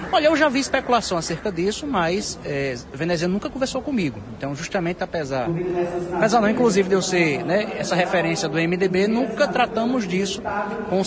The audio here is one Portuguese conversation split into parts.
Olha, eu já vi especulação acerca disso, mas Veneziano nunca conversou comigo. Então, justamente apesar não, inclusive de eu ser, né, essa referência do MDB, nunca tratamos disso com o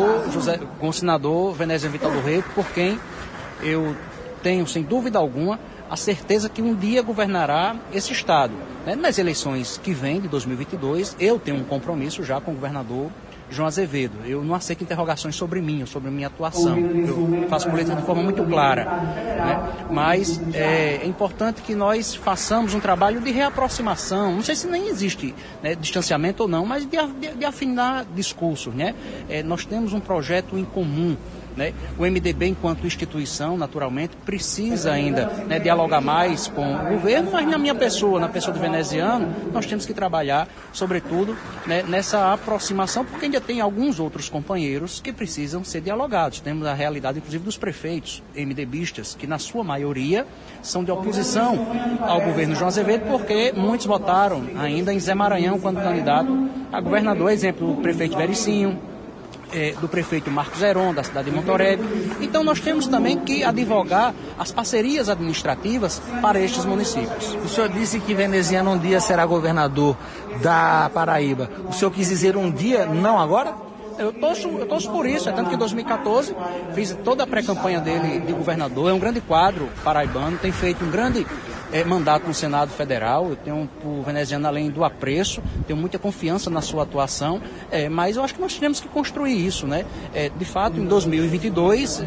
senador Veneziano Vital do Rego, por quem eu tenho, sem dúvida alguma, a certeza que um dia governará esse Estado. Nas eleições que vêm, de 2022, eu tenho um compromisso já com o governador João Azevedo. Eu não aceito interrogações sobre mim, sobre minha atuação. Eu faço política de forma muito clara, né? Mas é importante que nós façamos um trabalho de reaproximação. Não sei se nem existe, né, distanciamento ou não, mas de afinar discursos, né? Nós temos um projeto em comum. Né? O MDB, enquanto instituição, naturalmente, precisa ainda, né, dialogar mais com o governo, mas na minha pessoa, na pessoa do Veneziano, nós temos que trabalhar, sobretudo, né, nessa aproximação, porque ainda tem alguns outros companheiros que precisam ser dialogados. Temos a realidade, inclusive, dos prefeitos MDBistas, que na sua maioria são de oposição ao governo João Azevedo, porque muitos votaram ainda em Zé Maranhão quando candidato a governador. Exemplo, o prefeito Vericinho, do prefeito Marcos Heron, da cidade de Montorebe. Então nós temos também que advogar as parcerias administrativas para estes municípios. O senhor disse que Veneziano um dia será governador da Paraíba. O senhor quis dizer um dia, não agora? Eu torço por isso, tanto que em 2014 fiz toda a pré-campanha dele de governador, é um grande quadro paraibano, tem feito um grande mandato no Senado Federal. Eu tenho por Veneziano, além do apreço, tenho muita confiança na sua atuação, mas eu acho que nós temos que construir isso, né? De fato, em 2022,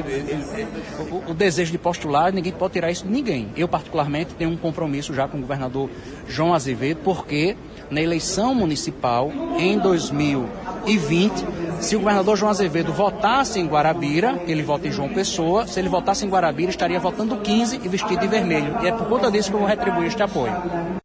o desejo de postular, ninguém pode tirar isso de ninguém. Eu, particularmente, tenho um compromisso já com o governador João Azevedo, porque na eleição municipal, em 2020, se o governador João Azevedo votasse em Guarabira, ele vota em João Pessoa, se ele votasse em Guarabira, estaria votando 15 e vestido de vermelho. E é por conta disso que eu vou retribuir este apoio.